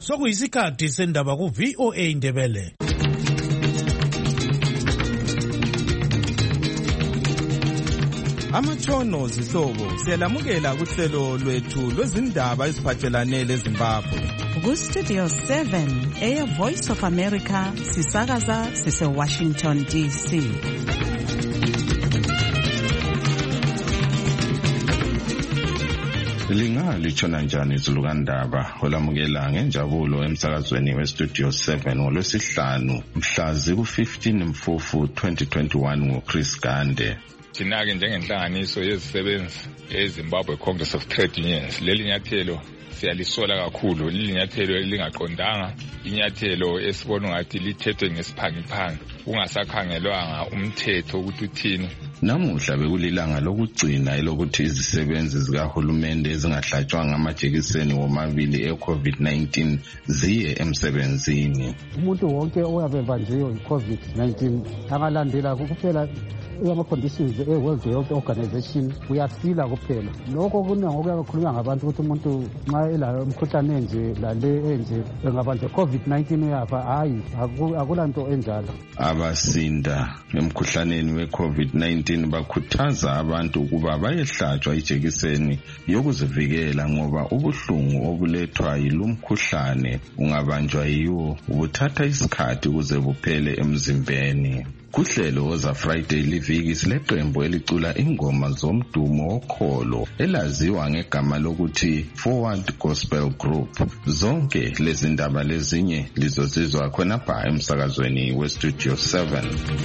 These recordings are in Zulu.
Sokuyisikhathi sendaba ku VOA Indebele. Amatshono zihlobo siyalamukela kuhlelo lwethu lwezindaba eziphathelane leZimbabwe. Ku Studio 7 Air Voice of America sisakaza sise Washington DC. Lingalitshona njani izulukandaba olamukela ngenjabulo emsakazweni weStudio 7 ngolwesihlanu mhla ziku-15 Mfufu 2021 nguChris Gande. Thina-ke njengenhlanganiso yezisebenzi eZimbabwe Congress of Trade Unions leli nyathelo siyalisola kakhulu, leli nyathelo elingaqondanga, inyathelo esibona ngathi lithethwe ngesiphangiphangi kungasakhangelwanga umthetho ukuthi uthini. Namuhla bekulilanga lokugcina elokuthi izisebenzi zikahulumende ezingahlatshwanga amajekiseni womabili e-COVID-19 ziye emsebenzini. Umuntu wonke oyabe ebanjiwe i-COVID-19 angalandela kuphela ama-conditions e-World Health Organization uyasila kuphela. Lokho kukhulunywa ngabantu ukuthi umuntu nxa elayo umkhuhlane enje lale enje engabanjwa COVID-19 uyafa. Hayi, akulanto enjalo. Abasinda emkhuhlaneni we-COVID-19 bakhuthaza abantu ukuba bayehlatshwa ijekiseni yokuzivikela ngoba ubuhlungu obulethwa yilumkhuhlane ungabanjwa yiwo ubuthatha isikhathi ukuze buphele emzimbeni. Kuhlelo Woza Friday liviki sileqembu elicula ingoma zomdumo wokholo elaziwa ngegama lokuthi Forward Gospel Group. Zonke lezi ndaba lezinye lizozizwa khonapha emsakazweni weStudio 7.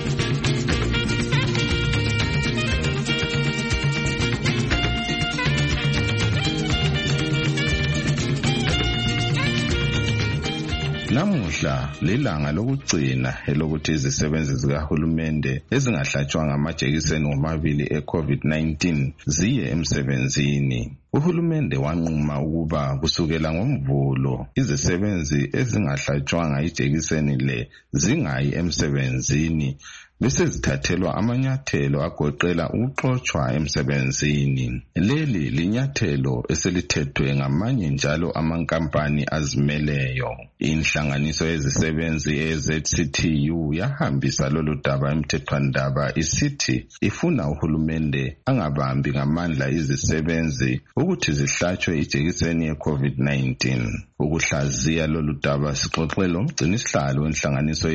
Namuhla lilanga lokugcina elokuthi izisebenzi zikahulumende ezingahlatshwanga amajekiseni womabili e-COVID-19 ziye emsebenzini. Uhulumende wanquma ukuba kusukela ngoMvulo izisebenzi ezingahlatshwanga ijekiseni le zingayi emsebenzini bese zithathelwa amanyathelo agoqela ukuxotshwa emsebenzini. Leli linyathelo eselithethwe ngamanye njalo amankampani azimeleyo. Inhlanganiso yezisebenzi eZCTU yahambisa lolu daba emthethwandaba isithi ifuna uhulumende angabambi ngamandla izisebenzi ukuthi zihlatshwe ijekiseni ye-COVID-19. Ukuhlaziya lolu daba sixoxe lomgcinisihlalo wenhlanganiso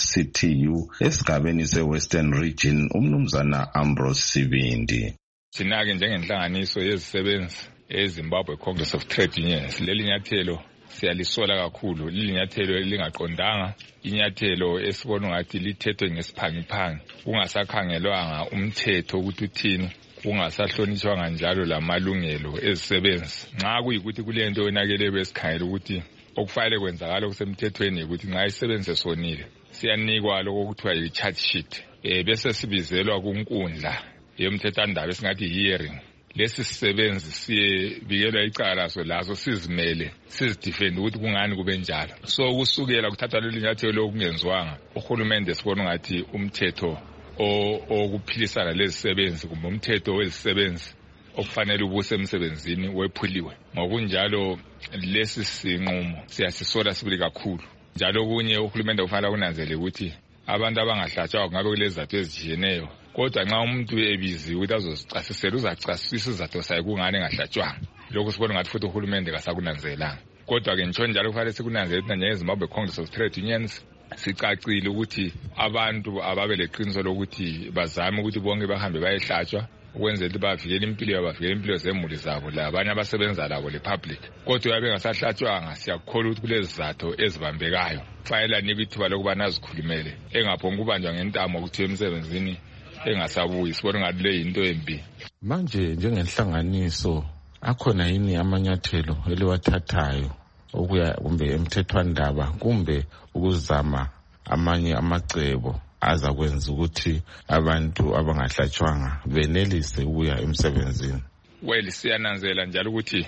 yeZCTU esigabeni se-Western Region umnumzana Ambrose Sibindi. Thina-ke njengenhlanganiso yezisebenzi eZimbabwe Congress of Trade Unions leli nyathelo siyalisola kakhulu, leli nyathelo elingaqondanga, inyathelo esibona ngathi lithethwe ngesiphangiphangi kungasakhangelwanga umthetho ukuthi uthini, kungasahlonishwanga njalo lamalungelo ezisebenzi. Nxa kuyikuthi kulento yonakele besikhangela ukuthi okufanele kwenzakala okusemthethweni ukuthi nxa isebenzi esonile siyanikwa lokho okuthiwa yi-charge sheet, bese sibizelwa kunkundla yomthethwandaba esingathi hearing. Lesi sisebenzi siyebikelwa icala laso laso sizimele sizidefend ukuthi kungani kube njalo. So kusukela kuthathwa leli nyathelo okungenziwanga, uhulumende sibona ngathi umthetho okuphilisana lezisebenzi kumbe umthetho wezisebenzi okufanele ubuse emsebenzini wephuliwe. Ngokunjalo lesi sinqumo siyasisola sibili kakhulu. Njalo kunye uhulumende ufanele kunanzele ukuthi abantu abangahlatshwa kungabe kulezizathu ezitshiyeneyo, kodwa nxa umuntu ebiziwe ukuthi azozicasisela uzacasisa izizathu zayo kungani engahlatshwanga. Lokhu sibona ngathi futhi uhulumende kasakunanzelanga. Kodwa-ke ngisho njalo kufanele sikunanzele ukuthi njengeZimbabwe Congress of Trade Unions sicacile ukuthi abantu ababe leqiniso lokuthi bazame ukuthi bonke bahambe bayehlatshwa ukwenzela ukuthi bavikele impilo yabo, bavikele impilo zemuli zabo labanye abasebenza labo le-public. Kodwa uyabe engasahlatshwanga siyakholwa ukuthi kulezi zizathu ezibambekayo kufanele anikwe ithuba lokubana azikhulumele engaphongi ukubanjwa ngentamo ukuthi emsebenzini engasabuyi. Sibona ngathi le yinto embi. Manje njengenhlanganiso akhona yini amanyathelo eliwathathayo okuya kumbe emthethwandaba kumbe ukuzama amanye amacebo azakwenza ukuthi abantu abangahlatshwanga benelise ukuya emsebenzini? Well, siyananzela njalo ukuthi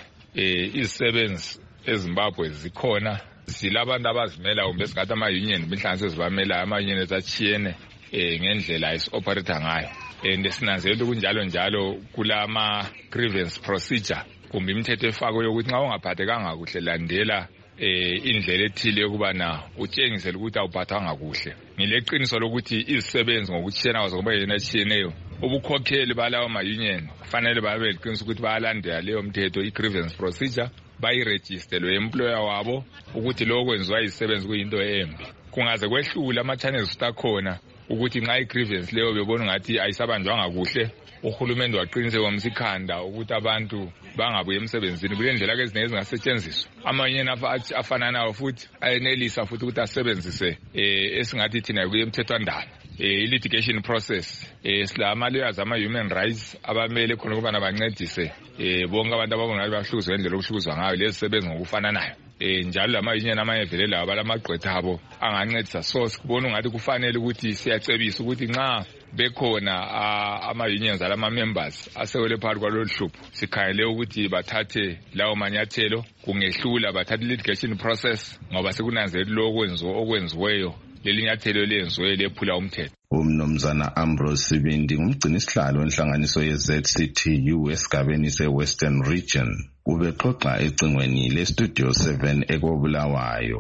izisebenzi eZimbabwe zikhona, zilabantu abazimela kumbe esingathi ama-union inhlanganiso ezibamelayo, ama-union ezatshiyene ngendlela esi-operate ngayo. And sinanzela kunjalo njalo kulama grievance procedure kumbe imithetho efakwe yokuthi nxa ungaphathekanga kuhle landela indlela ethile yokubana utshengisele ukuthi awuphathanga kuhle. Ngileqiniso lokuthi izisebenzi ngokutshiyana kwazo ngoba yena etshiyeneyo ubukhokheli balawo ma-union kufanele babe leqiniso ukuthi bayalandela leyo mthetho i-grievance procedure bayiregister lo employer wabo ukuthi lo kwenziwa izisebenzi kuyinto embi. Kungaze kwehlule ama-channels akhona ukuthi nxa i-grievance leyo bebona ngathi ayisabanjwanga kuhle uhulumende waqinise ngomsikhanda ukuthi abantu bangabuye emsebenzini kule ndlela eziningi ezingasetshenziswa. Ama-union afananayo futhi ayenelisa futhi ukuthi asebenzise esingathi thina kuye emthethwandaba i-litigation process. Sila ama-lawyers ama-human rights abamele khona ukubana bancedise bonke abantu ababona bahluzwa ngendlela okuhluzwa ngayo lezi sebenzi ngokufananayo. Njalo lama-union amanye velelayo abalamagqwetha abo angancedisa. So sikubona ungathi kufanele ukuthi siyacebisa ukuthi nxa bekhona ama-unions alama-members asewele phakathi kwalolu hlupho sikhangele ukuthi bathathe lawo manyathelo kungehlula bathathe litigation process ngoba sekunanzeleli lo okwenziweyo leli nyathelo lenziwe lephula umthetho. Umnumzana Ambrose Sibindi ngumgcini sihlalo wenhlanganiso ye-ZCTU esigabeni se-Western Region ubexoxa ecingweni le-Studio 7 ekobulawayo.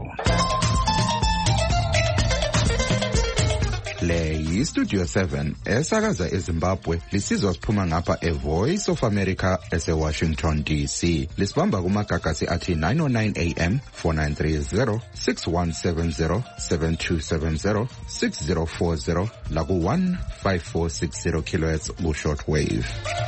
Le yi-Studio 7 esakaza eZimbabwe lisizwa siphuma ngapha eVoice of America ese-Washington DC. Lisibamba kumagagasi athi 909 AM, 4930, 6170, 7270, 6040 laku 15460 kHz ku-shortwave.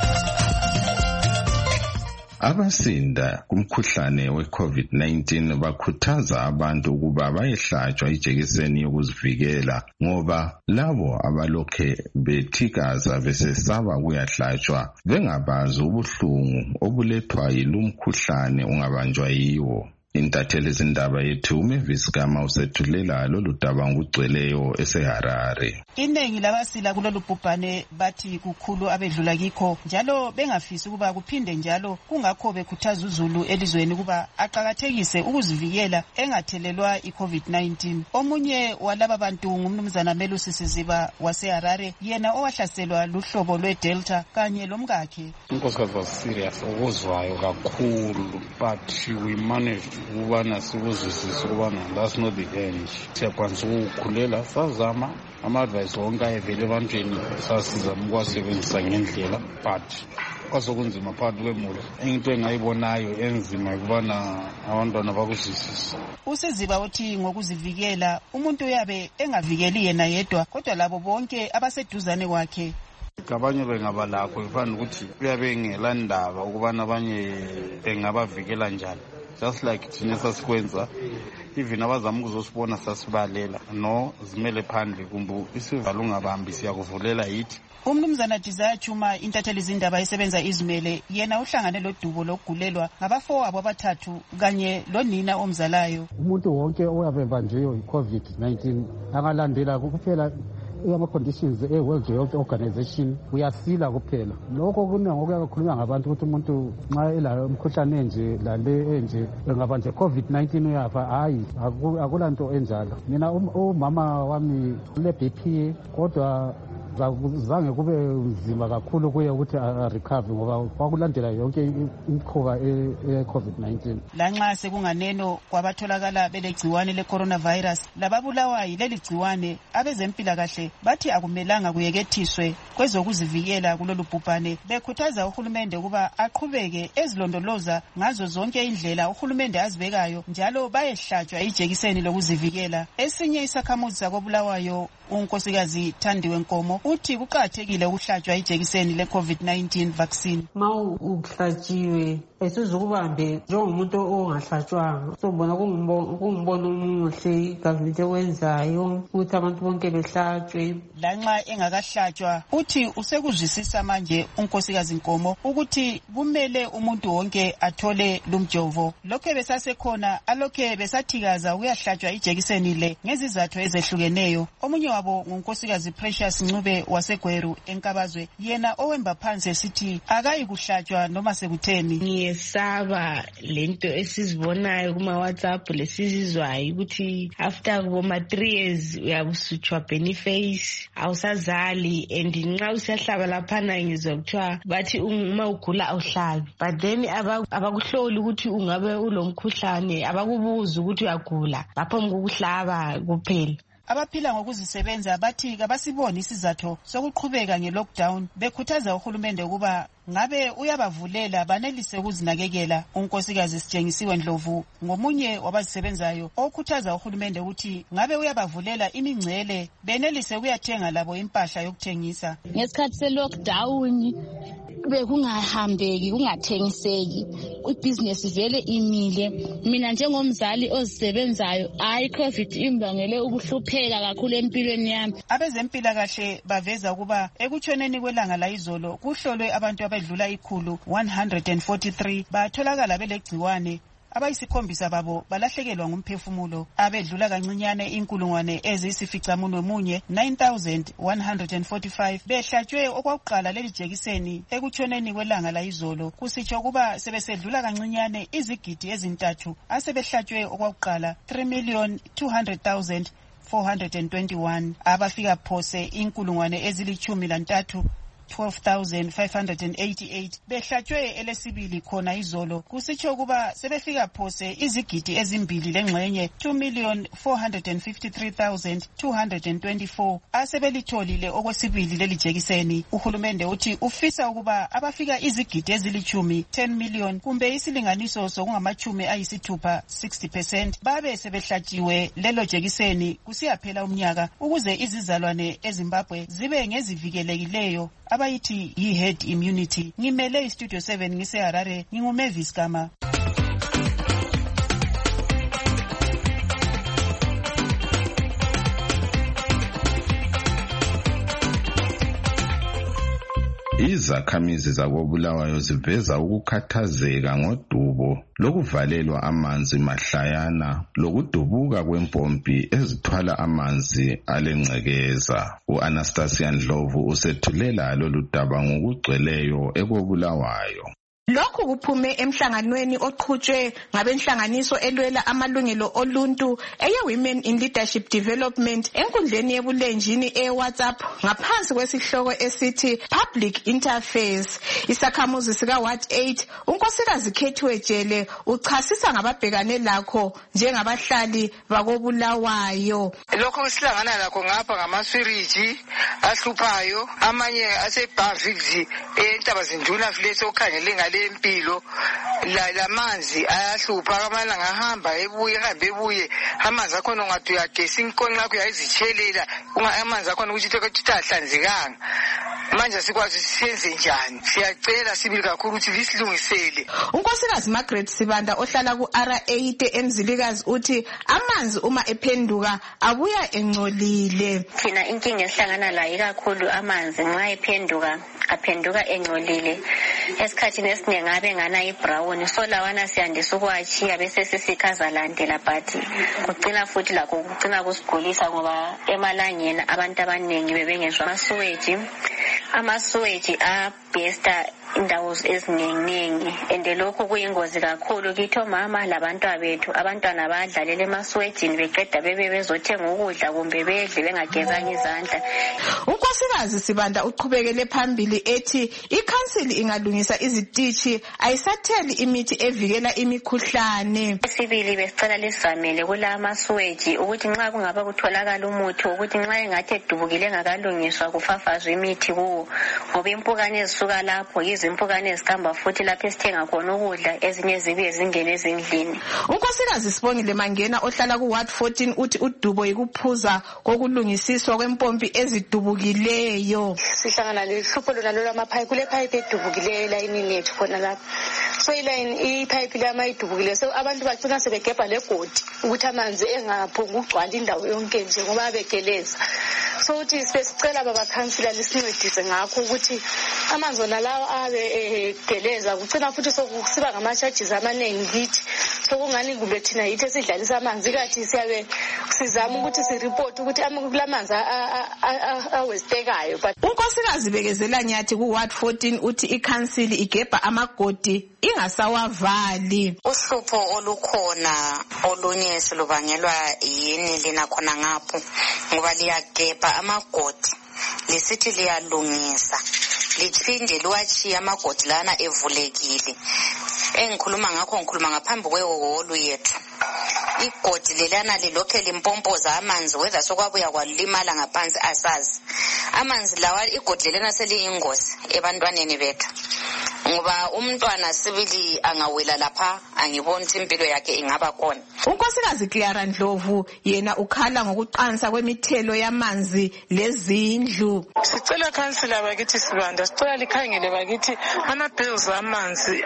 Abasinda kumkhuhlane we-COVID-19 bakhuthaza abantu ukuba bayehlatshwa ijekiseni yokuzivikela ngoba labo abalokhe bethikaza besesaba kuyahlatshwa bengabazi ubuhlungu obulethwa yilumkhuhlane ungabanjwa yiwo. Intatheli zindaba yethu uMavis Gama usethulela lolu daba ngugcweleyo eseHarare. Iningi labasila kulolu bhubhane bathi kukhulu abedlula kikho njalo bengafisi ukuba kuphinde njalo kungakho bekhuthaza uZulu elizweni ukuba aqhakathekise ukuzivikela engathelelwa iCovid-19. Omunye walaba bantu ngumnumzana Melusi Siziba waseHarare yena owahlaselwa luhlobo lweDelta kanye lomkakhe. Inkosikazi was serious ukuzwayo kakhulu but we managed ukubana sikuzwisisa ukubana that's not the end. Siyakwanisa ukukhulela sazama ama-advice wonke ayevele ebantwini sasizama ukuwasebenzisa ngendlela but kwasokunzima phakathi kwemuli. Into engayibonayo enzima ukubana abantwana bakuzwisisa. uSiziba uthi ngokuzivikela umuntu uyabe engavikeli yena yedwa kodwa labo bonke abaseduzane kwakhe. Abanye bengaba lakho ifana ukuthi kuyabe ngela ndaba ukubana abanye bengabavikela njani. Just like thina sasikwenza even abazama ukuzosibona sasibalela no zimele phandle kumbe isivalo ungabambi siyakuvulela yithi. Umnumzana Desire Chuma intatheli zindaba esebenza izimele yena uhlangane lodubo lokugulelwa ngabafowabo abathathu kanye lonina omzalayo. Umuntu wonke oyabebanjiwe i-COVID-19 angalandela kuphela ama-conditions e-World Health Organization uyasila kuphela. Lokho kukhulunywa ngabantu ukuthi umuntu nxa elayo umkhuhlane enje lale enje engaba nje COVID-19 uyafa. Hayi, akulanto enjalo. Mina umama wami ule-BP kodwa zange kube nzima kakhulu kuye ukuthi recover ngoba kwakulandela yonke imikhuba e-COVID-19. Lanxa sekunganeno kwabatholakala belegciwane le-coronavirus lababulawa yileli gciwane abezempilakahle bathi akumelanga kuyekethiswe kwezokuzivikela kulolu bhubhane bekhuthaza uhulumende ukuba aqhubeke ezilondoloza ngazo zonke indlela uhulumende azibekayo njalo bayehlatshwa ijekiseni lokuzivikela. Esinye isakhamuzi sakobulawayo unkosikazi Thandiwe Nkomo uthi kuqakathekile ukuhlatshwa ijekiseni le-COVID-19 vaccine. Ma uhlatshiwe esizukubambe njengomuntu ongahlatshwanga sobona kungumbono omuhle igovernment ewenzayo ukuthi abantu bonke behlatshwe. Lanxa engakahlatshwa uthi usekuzwisisa manje unkosikazi Nkomo ukuthi kumele umuntu wonke athole lumjovo. Lokho besasekhona alokhe besathikaza ukuyahlatshwa ijekiseni le ngezizathu ezehlukeneyo. Omunye wabo ngunkosikazi Precious Ncube wasegweru enkabazwe yena owemba phansi esithi akayi kuhlatshwa noma sekutheni. siyesaba lento esizibonayo kuma WhatsApp lesizizwayo ukuthi after kuboma 3 years uyabusutshwa Boniface awusazali and nxa usiyahlaba laphana ngizwa kuthiwa bathi uma ugula awuhlabi but then abakuhloli ukuthi ungabe ulomkhuhlane abakubuza ukuthi uyagula baphambi kokuhlaba kuphela. Abaphila ngokuzisebenza bathi kabasiboni isizathu sokuqhubeka nge-lockdown bekhuthaza uhulumende ukuba ngabe uyabavulela banelise ukuzinakekela. Unkosikazi Sitshengisiwe Ndlovu ngomunye wabazisebenzayo okhuthaza uhulumende ukuthi ngabe uyabavulela imingcele benelise ukuyathenga labo impahla yokuthengisa. Ngesikhathi se-lockdown bekungahambeki kungathengiseki ibhizinesi vele imile. Mina njengomzali ozisebenzayo i-COVID imbangele ukuhlupheka kakhulu empilweni yami. Abezempilakahle baveza ukuba ekutshoneni kwelanga layizolo kuhlolwe abantu abedlula 143 batholakala belegciwane. Abayisikhombisa babo balahlekelwa ngumphefumulo. Abedlula kancinyane 9,145 behlatshwe okwakuqala leli jekiseni ekutshoneni kwelanga layizolo. Kusitsho kuba sebesedlula kancinyane izigidi ezintathu asebehlatshwe okwakuqala 3,200,421. Abafika phose 12,588 behlatshwe elesibili khona izolo. Kusitsho kuba sebefika phose izigidi ezimbili lengxenye 2,453,224 asebelitholile okwesibili leli jekiseni. Uhulumende uthi ufisa ukuba abafika izigidi ezilithumi 10 million kumbe isilinganiso sokungamachumi ayisithupha 60% babe sebehlatshiwe lelo jekiseni kusiyaphela umnyaka ukuze izizalwane eZimbabwe zibe ngezivikelekileyo abayithi yi-herd immunity. Ngimele iStudio 7 ngiseHarare, nginguMavis Gama. Izakhamizi zakoBulawayo ziveza ukukhathazeka ngodubo lokuvalelwa amanzi mahlayana lokudubuka kwempompi ezithwala amanzi alengcekeza. U-Anastasia Ndlovu usethulela lolu daba ngokugcweleyo ekoBulawayo. Lokhu kuphume emhlanganweni oqhutshwe ngabenhlanganiso elwela amalungelo oluntu eye-Women in Leadership Development enkundleni yebulenjini e-WhatsApp ngaphansi kwesihloko esithi Public Interface. Isakhamuzi sika-Ward 8 unkosikazi Khethiwe Jele uchasisa ngababhekane lakho njengabahlali bakoBulawayo. Lokho esihlangana lakho ngapha ngamaswiriji ahluphayo amanye asebhaviksi eNtabazinduna village okhangele ngale empilo lamanzi ayahlupha amanye angahamba ebuye amanzi akhona ungathi uyagesa inkonxa yakho uyayizitshelela amanzi akhona ukuthi ahlanzekanga. Manje sikwazi siyenze njani? Siyacela sibili kakhulu ukuthi lisilungisele. Unkosikazi Margaret Sibanda ohlala ku-R8 eMzilikazi uthi amanzi uma ephenduka abuya engcolile. Thina inkinga esihlangana layo kakhulu amanzi nxa ephenduka aphenduka engcolile. Esikhathini esiningi abe ngana ibrown so lawana siyandisa ukwachiya bese sesikhazalantela but kugcina futhi lakho kugcina kusigulisa ngoba emalangeni abantu abaningi bebengezwa amasewage abhesta indawo eziningi and lokho kuyingozi kakhulu kithi omama labantwana bethu. Abantwana badlalela emasewagini beqeda bezothenga ukudla kumbe bedle bengagezanga izandla. Unkosikazi Sibanda uqhubekele phambili ethi ikhansili ingalungisa izitishi ayisatheli imithi evikela imikhuhlane. Sibili besicela lisamele kula masewage ukuthi nxa kungaba kutholakala umuthi ukuthi nxa engathi edubukile engakalungiswa kufafazwe imithi kuwo ngoba impukane ezisuka lapho izimpukane ezihamba futhi lapho esithenga khona ukudla ezinye zibuye zingene ezindlini. Unkosikazi Sibongile Mangena ohlala ku-Ward 14 uthi udubo yikuphuza kokulungisiswa kwempompi ezidubukileyo. Sihlangana lehlupho lona lwamaphayiphi kule pipe edubukileyo elayinini yethu khona lapho. So ilayini ipipe lama idubukile so abantu bagcina sebegebha legodi ukuthi amanzi engaphongi ukugcwala indawo yonke nje ngoba begeleza. So uthi sesicela baba khansila lisincedise ngakho ukuthi amanzi wona lawo abe geleza kugcina futhi sokusiba ngama charges amaningi kithi sokungani kumbe thina yithi esidlalisa amanzi kathi siyabe sizama ukuthi sireport ukuthi kulamanzi awestekayo. Unkosikazi Bekezela Nyathi ku Ward 14 uthi ikhansili igebha amagodi ingasawavali. Uhlupho olukhona olunye silubangelwa yini lina khona ngapho ngoba liyagebha amagodi lisithi liyalungisa liphinde liwachiya amagodi lana evulekile. Engikhuluma ngakho ngikhuluma ngaphambi kwehholo yethu. Igodi lelana lilokhe limpompoza amanzi whether sokwabuya kwalimala ngaphansi asazi. Amanzi lawa igodi lelana seliyingozi ebantwaneni bethu. Ngoba umntwana sibili angawela lapha angiboni ukuthi impilo yakhe ingaba khona. Unkosikazi Clara Ndlovu yena ukhala ngokuqansa kwemithelo yamanzi lezindlu. Sicela councilor bakithi Sibanda sicela likhangele bakithi ama-bills amanzi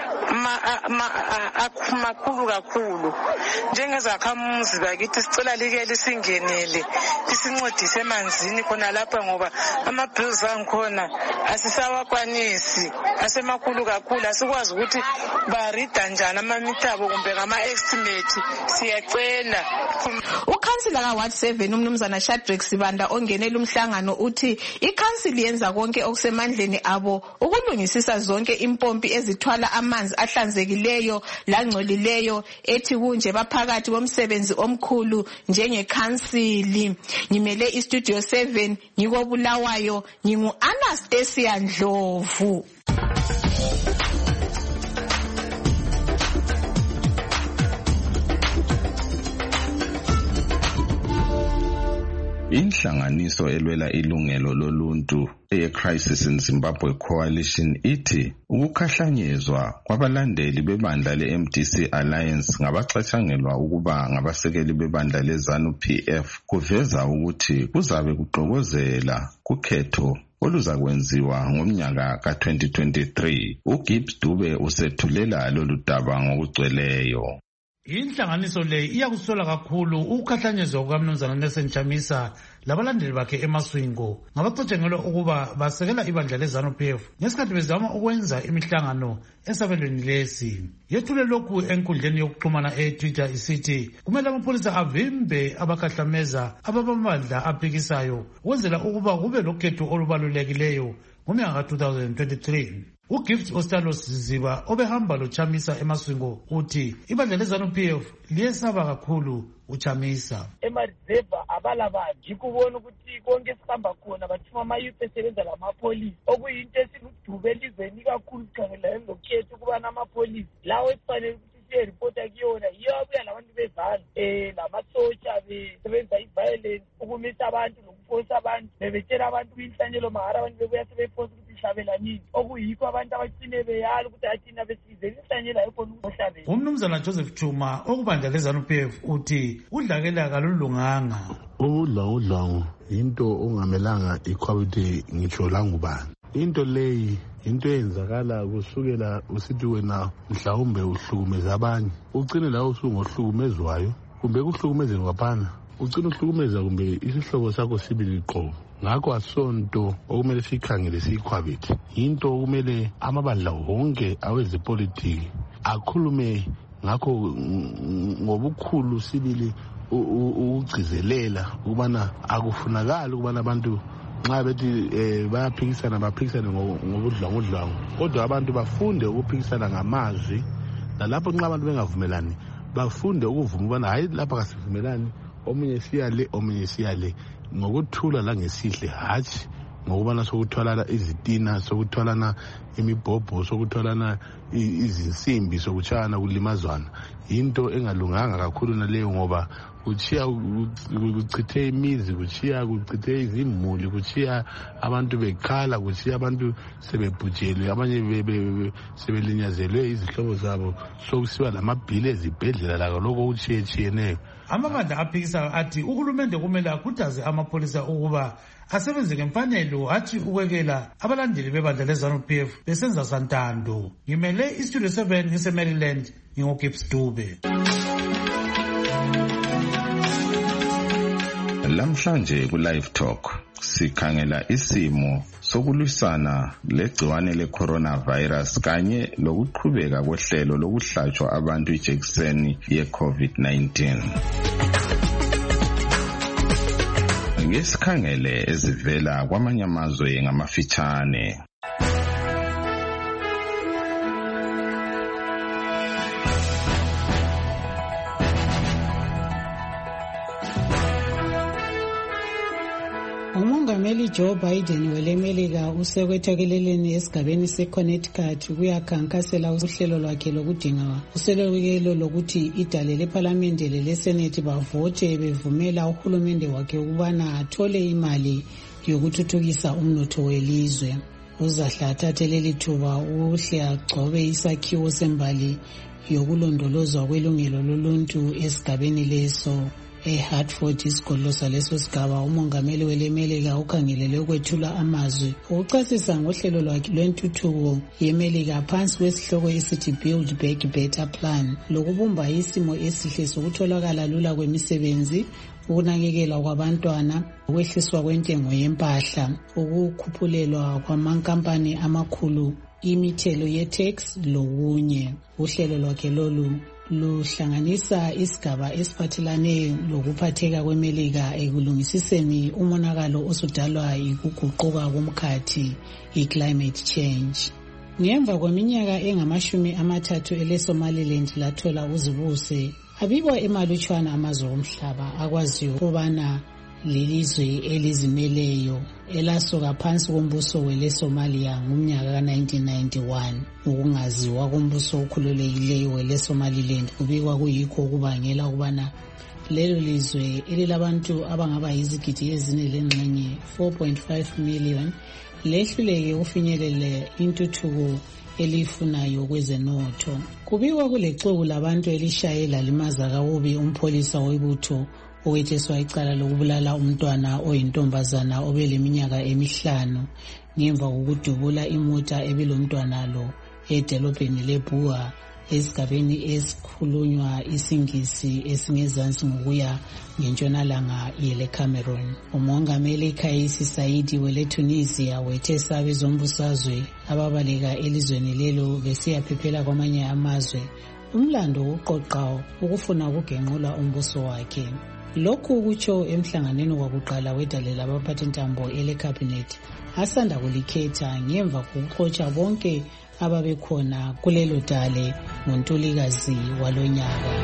makhulu kakhulu. Njengezakhamuzi bakithi sicela like lisingenele lisincedise emanzini khona lapha ngoba ama-bills angikhona asisawakwanisi asemakhulu kakhulu asikwazi ukuthi barida njani amamitabo kumbe ngama-estimate siyacela. Ukhansila ka Ward 7 umnumzana Shadrack Sibanda ongenela umhlangano uthi ikhansili yenza konke okusemandleni abo ukulungisisa zonke impompi ezithwala amanzi ahlanzekileyo langcolileyo ethi kunje baphakathi bomsebenzi omkhulu njengekhansili. Ngimele iStudio 7 ngikobulawayo ngingu Anastasia Ndlovu. Inhlanganiso elwela ilungelo loluntu eCrisis in Zimbabwe Coalition ithi ukukhahlanyezwa kwabalandeli bebandla leMDC Alliance ngabaxatshangelwa ukuba ngabasekeli bebandla leZANU-PF kuveza ukuthi kuzabe kuxokozela kukhetho oluzakwenziwa ngomnyaka ka-2023. uGibbs Dube usethulela lolu daba ngokugcweleyo. Inhlanganiso le iyakusola kakhulu ukukhahlanyezwa kukaMnumzana Nelson Chamisa labalandeli bakhe eMaswingo ngabaxotshengelwa ukuba basekela ibandla leZANU-PF ngesikhathi bezama ukwenza imihlangano esabelweni lesi. Yethule lokhu enkundleni yokuxhumana eTwitter isithi kumele amapholisa avimbe abakhahlameza ababamandla aphikisayo ukwenzela ukuba kube lokhetho olubalulekileyo ngomnyaka ka-2023. uGift Ostalos Ziziba obehamba loChamisa eMaswingo uthi ibandla leZANU-PF liyesaba kakhulu uChamisa. Emadreva abalabantu yikubona ukuthi konke esihamba khona bathuma ama-youth esebenza lamapolisi okuyinto esiludube elizweni kakhulu sikhangela ngokhetha ukuba namapolisi lawo esifanele ukuthi siyeripota kuyona yiyo abuya labantu bezana lamasotsha besebenza i-violence ukumisa abantu nokufosa abantu bebetshela abantu kuyinhlanyelo mahara abantu bebuya sebefosa ukuthi ihlabela nini okuyikho abantu abagcine beyala ukuthi athina besize inhlanyelo ayikhona ukuhlabela. Umnumzana Joseph Chuma okubandla leZANU-PF uthi udlakela kalulunganga. Udlangu into ongamelanga ikhwabithe ngitsho langubani. Into leyi into eyenzakala kusukela usithi wena mhlawumbe uhlukumeza abanye ugcine lawo usungohlukumezwayo kumbe kuhlukumeze ngaphana ugcine uhlukumeza kumbe isihlobo sakho sibili qobo. Ngakho asonto okumele sikhangele siyikhwabithe into okumele amabandla wonke awezepolitiki akhulume ngakho ngobukhulu sibili ukugcizelela ukubana akufunakala ukubana abantu nxa bethi bayaphikisana baphikisane ngobudlwangudlwangu kodwa abantu bafunde ukuphikisana ngamazwi nalapho nxa abantu bengavumelani bafunde ukuvuma ukubana hayi lapha kasivumelani omunye siyale omunye siyale ngokuthula langesihle hatshi ngokubana sokuthwalana izitina sokuthwalana imibhobho sokuthwalana izinsimbi sokutshayana kulimazwana into engalunganga kakhulu naleyo ngoba kuchiya kuchithe imizi kuchithe izimuli kuchiya abantu bekhala kuchiya abantu sebebhujelwe abanye sebelinyazelwe izihlobo zabo sokusiba lamabhili ezibhedlela lako lokho kuchiyechiyeneyo. Amabandla aphikisayo athi uhulumende kumele akhuthaze amapholisa ukuba asebenze ngemfanelo hatshi ukwekela abalandeli bebandla leZANU-PF besenza santando. Ngimele iStudio 7 ngise-Maryland nginguGibbs Dube. Lamhlanje ku Live Talk sikhangela isimo sokulwisana legciwane le-coronavirus kanye lokuqhubeka kohlelo lokuhlatshwa abantu ijekiseni ye-COVID-19. Ngesikhangele ezivela kwamanye amazwe ngamafitshane. uMongameli Joe Biden welemelika usekwethakeleleni esigabeni seConnecticut kuyakhankasela uhlelo lwakhe lokudinga uselelekelo lokuthi idale lephalamende leSenate bavote bevumela uhulumende wakhe ukubana athole imali yokuthuthukisa umnotho welizwe. Uzahle athathe leli thuba uhle agcobe isakhiwo sembali yokulondolozwa kwelungelo loluntu esigabeni leso. eHartford isigodlo saleso sigaba umongameli welemelika ukhangelele ukwethula amazwi ukuchasisa ngohlelo lwakhe lwentuthuko yemelika phansi kwesihloko esithi Build Back Better Plan lokubumba isimo esihle sokutholakala lula kwemisebenzi, ukunakekelwa kwabantwana, ukwehliswa kwentengo yempahla, ukukhuphulelwa kwamankampani amakhulu imithelo ye-tax lokunye. Uhlelo lwakhe lolu luhlanganisa isigaba esiphathelane lokuphatheka kwemelika ekulungisiseni umonakalo osudalwa yikuguquka komkhathi i-climate change. Ngemva kweminyaka engama-30 eleSomaliland lathola uzibuse, abikwa emalutshwana amazwe omhlaba akwaziyo ukubana lelizwe elizimeleyo elasuka phansi kombuso weleSomalia ngomnyaka ka-1991. Ukungaziwa kombuso okhululekileyo weleSomaliland kubikwa kuyikho okubangela ukubana lelo lizwe elilabantu abangaba yizigidi ezine lengxenye 4.5 million lehluleke ufinyelele intuthuko elifunayo kwezenotho. Kubikwa kulexuku labantu elishayela limaza kabubi umpholisa webutho owetheswa icala lokubulala umntwana oyintombazana obeleminyaka 5 ngemva kokudubula imota ebelomntwana lo edolobheni leBua esigabeni esikhulunywa isingisi esingezansi ngokuya ngentshonalanga yeleCameroon. Umongameli Kais Saied weleTunisia wethesa abezombusazwe ababaleka elizweni lelo besiyaphephela kwamanye amazwe umlando wokuqoqa ukufuna ukugenqula umbuso wakhe. Lokhu kutsho emhlanganweni wakuqala wedale labaphathintambo eleCabinet asanda kulikhetha ngemva kokuxotsha bonke ababekhona kulelo dale ngoNtulikazi walonyaka.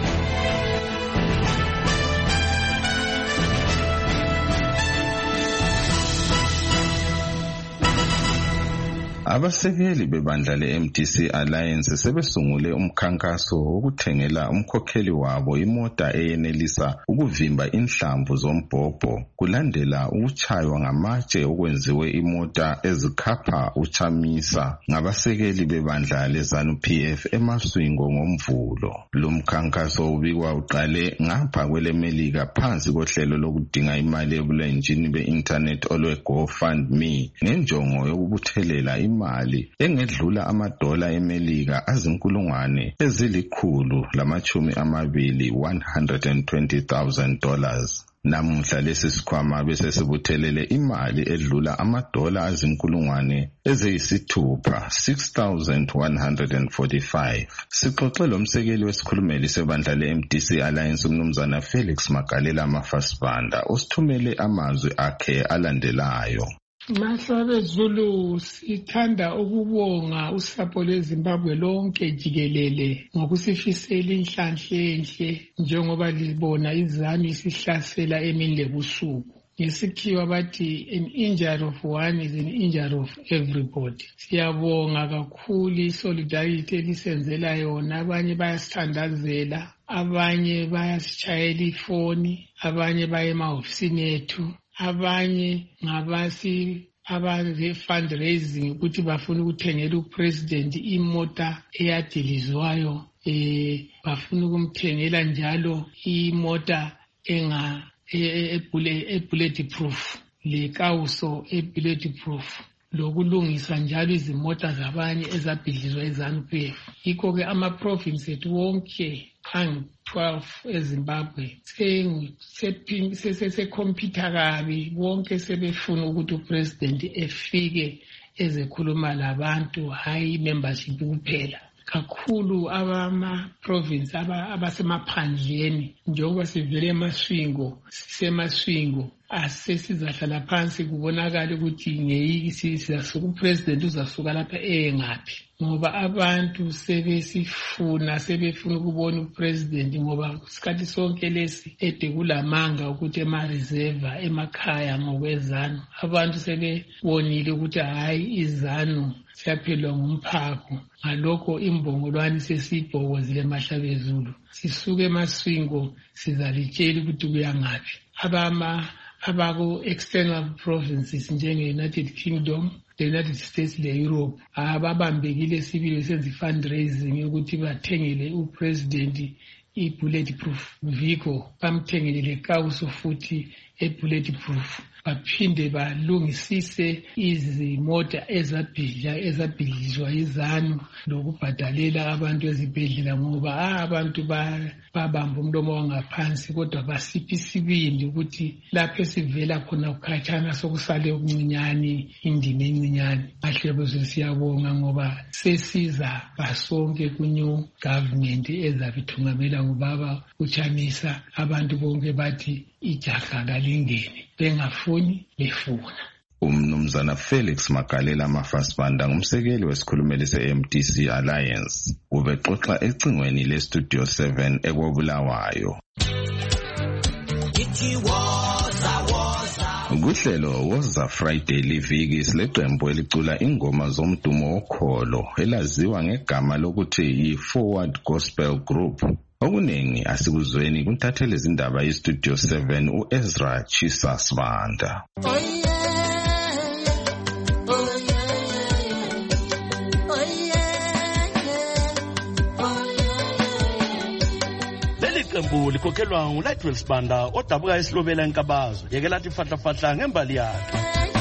Abasekeli bebandla le-MDC Alliance sebesungule umkhankaso wokuthengela umkhokheli wabo imota eyenelisa ukuvimba inhlamvu zombhobho kulandela ukutshaywa ngamatshe okwenziwe imota ezikhapha uChamisa ngabasekeli bebandla leZANU-PF eMaswingo ngoMvulo. Lo mkhankaso ubikwa uqale ngapha kwelemelika phansi kohlelo lokudinga imali ebulenjini be-internet olwe-GoFundMe ngenjongo yokubuthelela imali engedlula $100 emelika azinkulungwane $120,000. Namuhla lesi sikhwama bese sibuthelele imali edlula $6 azinkulungwane $6,145. Sixoxe lomsekeli wesikhulumeli sebandla le-MDC Alliance umnumzana Felix Magalela Mafasibanda osithumele amazwi akhe alandelayo. Mahlabe Zulu, sithanda ukubonga usapho lweZimbabwe lonke jikelele ngokusifisela inhlanhla enhle njengoba libona izanu isihlasela emini lebusuku. Ngesikhiwa bathi an injury of one is an injury of everybody. Siyabonga kakhulu isolidarity elisenzela yona. Abanye bayasithandazela, abanye bayasitshayela ifoni, abanye baye emahofisini ethu, abanye abaze fundraising ukuthi bafuna ukuthengela upresident imota eyadilizwayo, bafuna ukumthengela njalo imota bulletproof lekawuso bulletproof lokulungisa njalo izimota zabanye ezabhidlizwa eZANU-PF. Yikho ke ama-province ethu wonke angu-12 eZimbabwe sekhompyutha kabi, wonke sebefuna ukuthi upresident efike ezekhuluma labantu, hayi membership kuphela. Kakhulu abama-province abasemaphandleni, njengoba sivele eMasvingo, siseMasvingo, asesizahlala phansi kubonakala ukuthi ngeyiki sizasuka upresident uzasuka lapha ngaphi, ngoba abantu sebefuna ukubona upresident, ngoba isikhathi sonke lesi ede kulamanga ukuthi ema-reserve emakhaya ngokwezanu abantu sebebonile ukuthi hayi izanu siyaphelwa ngumphako. Ngalokho imbongolwane sesiyibhokozile eMahlabezulu, sisuke eMasvingo sizalitshela ukuthi kuya ngaphi. Abaku-external provinces njenge-United Kingdom, the-United States le-Europe ababambekile sibili senza i-fundraising yokuthi bathengele upresident i-bulletproof vehicle, bamthengele lekawuso futhi e-bulletproof, baphinde balungisise izimota ezabhidlizwa izanu lokubhadalela abantu ezibhedlela, ngoba abantu babamba umlomo wangaphansi kodwa basipha isibindi ukuthi lapho esivela khona ukhatshana sokusale okuncinyane, indima encinyane. Mahlebezulu siyabonga ngoba sesiza basonke ku-new government ezabe ithungamela ngubaba uChamisa. Abantu bonke bathi ijaha kalingeni, bengafuni befuna. Umnumzana Felix Magalela Mafasibanda ngumsekeli wesikhulumeli se-MDC Alliance ubexoxa ecingweni le-Studio 7 eKobulawayo. Kuhlelo Woza Friday liviki sileqembu elicula ingoma zomdumo wokholo elaziwa ngegama lokuthi yi-Forward Gospel Group. Okuningi asikuzweni kuntathele izindaba yi-Studio 7 uEzra Chisa Sibanda. Iqembu likhokhelwa nguLightwell Sibanda odabuka esilobela eNkabazo, yeke lathi fahlafahla ngembali yakhe.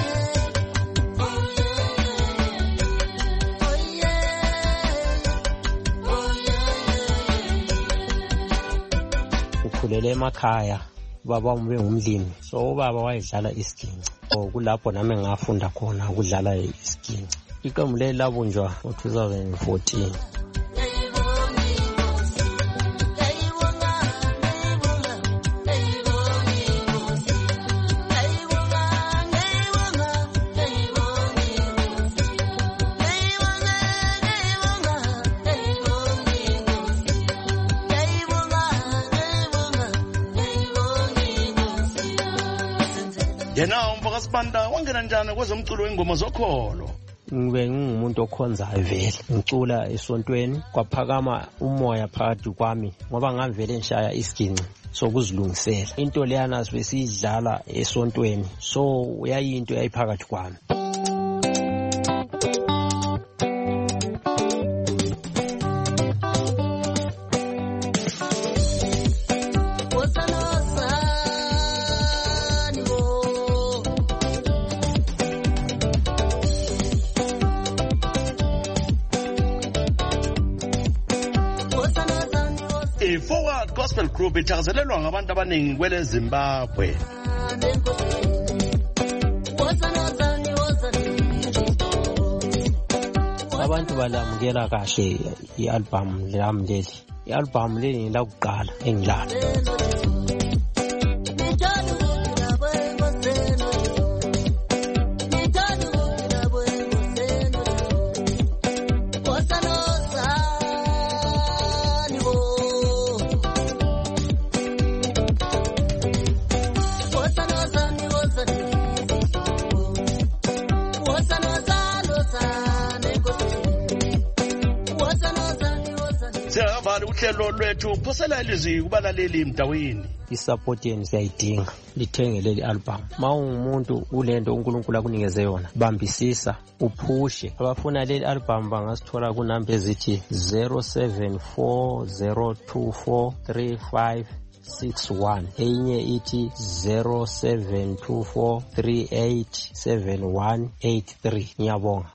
Ukhulele emakhaya, baba ube ngumlimi, so ubaba wayedlala isiginci. Kulapho nami ngafunda khona ukudlala isiginci. Iqembu leli labunjwa ngo-2014. Yena umfaka Sibanda wangena njani kwezomculo wengoma zokholo? Ngibe ngumuntu okhonzayo vele, ngicula esontweni, kwaphakama umoya phakathi kwami ngoba ngavele ngishaya isiginci sokuzilungisela. Into leyana sibe siyidlala esontweni, so uyayinto yayiphakathi kwami. I-Forward Gospel Group ithakazelelwa ngabantu abaningi kwele Zimbabwe. Abantu balamukela kahle i-album lami leli. I-album leli ngilakuqala engilala. Uhlelo lwethu phosela ilizwi kubalaleli mdawini. Isupport yenu siyayidinga, lithenge leli album. Mawungumuntu ulento uNkulunkulu akunikeze yona, bambisisa uphushe. Abafuna leli album bangasithola ku number ezithi 0740243561, enye ithi 0724387183. Ngiyabonga.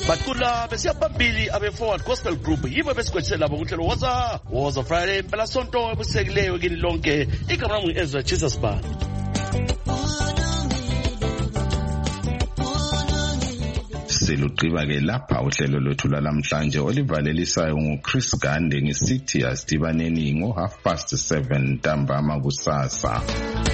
bacula besiya phambili abe-Forward Gospel Group yibo besigwetshisela bokuhlelo Woza Friday impela sonto ebusekileyo kini lonke. Igama lami ngu-Ezra Jesus Banda. Siluqiba ke lapha uhlelo lwethu lalamhlanje olivalelisayo nguChris Gande ngisithi asidibaneni ngo 7:30 ntambama kusasa.